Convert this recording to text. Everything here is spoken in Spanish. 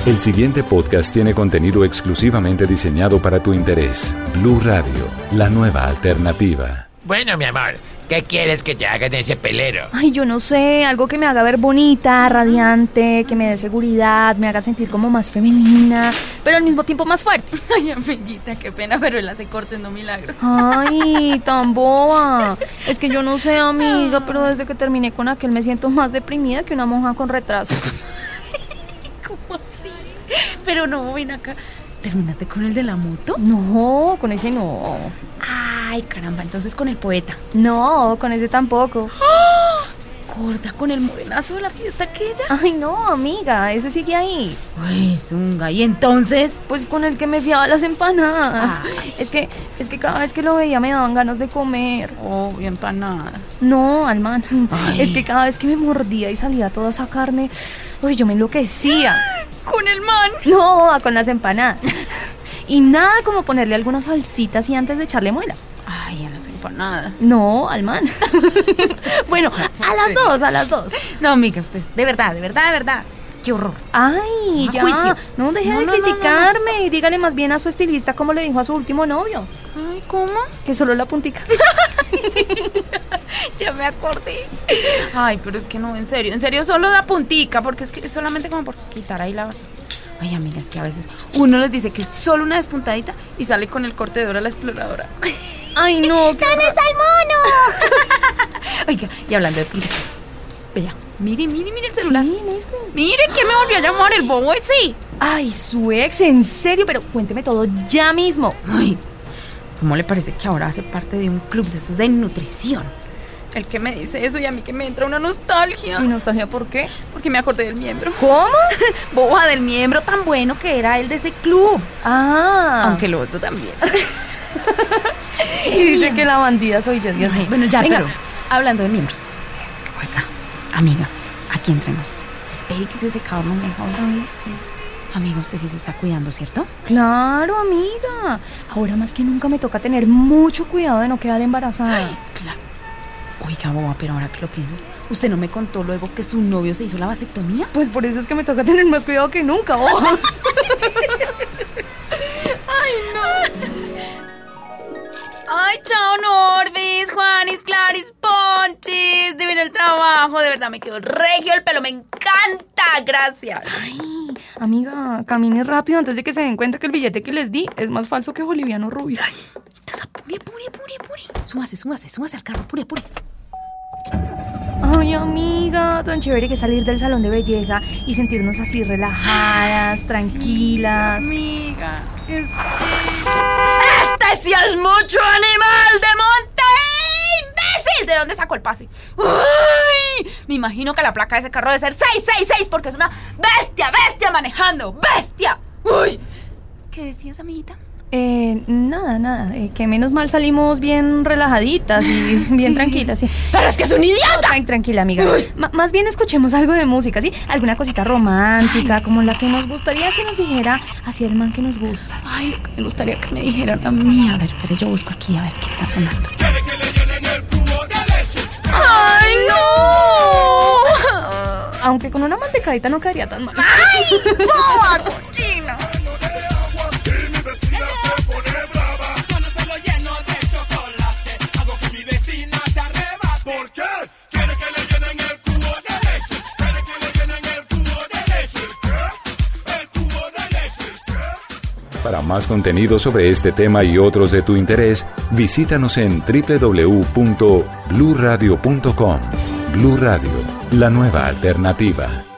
El siguiente podcast tiene contenido exclusivamente diseñado para tu interés. Blue Radio, la nueva alternativa. Bueno, mi amor, ¿qué quieres que te haga en ese pelero? Ay, yo no sé, algo que me haga ver bonita, radiante, que me dé seguridad, me haga sentir como más femenina, pero al mismo tiempo más fuerte. Ay, amiguita, qué pena, pero él hace cortes, no milagros. Ay, tan boba. Es que yo no sé, amiga, pero desde que terminé con aquel me siento más deprimida que una monja con retraso. ¿Cómo así? Pero no, ven acá. ¿Terminaste con el de la moto? No, con ese no. Ay, caramba, entonces con el poeta. No, con ese tampoco. Gorda, con el morenazo de la fiesta aquella. Ay, no, amiga, ese sigue ahí. Uy, zunga, ¿y entonces? Pues con el que me fiaba las empanadas. Ay. Es que cada vez que lo veía me daban ganas de comer. Obvio, empanadas. No, Alman. Ay. Es que cada vez que me mordía y salía toda esa carne, uy, yo me enloquecía. ¿Con el man? No, con las empanadas. Y nada como ponerle alguna salsita así antes de echarle muela. Ay, a las empanadas. No, Alman. Bueno, a las dos. No, amiga, usted, de verdad. Qué horror. Ay, A ya. juicio. No, deje de criticarme y dígale más bien a su estilista como le dijo a su último novio. Ay, ¿cómo? Que solo la puntica. Ya me acordé. Ay, pero es que no, en serio, solo la puntica, porque es que es solamente como por quitar ahí la... Ay, amiga, es que a veces uno les dice que es solo una despuntadita y sale con el corte de Dora la exploradora. Ay, no. ¿Dónde está el mono? Oiga, y hablando de puntica, vea, mire el celular. Sí, maestro. Mire que me volvió a llamar el bobo ese. Ay, su ex, en serio, pero cuénteme todo ya mismo. Ay, ¿cómo le parece que ahora hace parte de un club de esos de nutrición? El que me dice eso y a mí que me entra una nostalgia. ¿Y nostalgia por qué? Porque me acordé del miembro. ¿Cómo? Boba, del miembro tan bueno que era él de ese club. Ah. Aunque lo otro también. Y dice que la bandida soy yo, Dios mío. Bueno, ya, venga. pero hablando de miembros. Oiga, amiga, aquí entremos. Espere que se calme mejor. Amiga, usted sí se está cuidando, ¿cierto? Claro, amiga. Ahora más que nunca me toca tener mucho cuidado de no quedar embarazada. Claro. Oiga, boba, pero ahora que lo pienso, ¿usted no me contó luego que su novio se hizo la vasectomía? Pues por eso es que me toca tener más cuidado que nunca, boba. ¡Ay, no! ¡Ay, chao, Norbis, Juanis, Claris, Ponchis! Divino el trabajo, de verdad me quedó regio el pelo, me encanta, gracias. Ay, amiga, camine rápido antes de que se den cuenta que el billete que les di es más falso que boliviano rubio. Ay, entonces, apure. Súbase al carro, apure. Ay, amiga, tan chévere que salir del salón de belleza y sentirnos así relajadas, tranquilas. Amiga, ¡este sí es mucho animal de monte! ¡Imbécil! ¿De dónde sacó el pase? ¡Ay! Me imagino que la placa de ese carro debe ser 666 porque es una bestia manejando. ¡Bestia! ¡Uy! ¿Qué decías, amiguita? Nada, que menos mal salimos bien relajaditas y bien tranquilas, sí. ¡Pero es que es un idiota! Tranquila, amiga. Más bien escuchemos algo de música, ¿sí? Alguna cosita romántica, ay, como sí, la que nos gustaría que nos dijera hacia el man que nos gusta. Ay, lo que me gustaría que me dijeran a mí. A ver, pero yo busco aquí a ver qué está sonando. ¡Ay, no! Aunque con una mantecadita no quedaría tan mal. ¡Ay, boba, cochina! Para más contenido sobre este tema y otros de tu interés, visítanos en www.bluradio.com. Blue Radio, la nueva alternativa.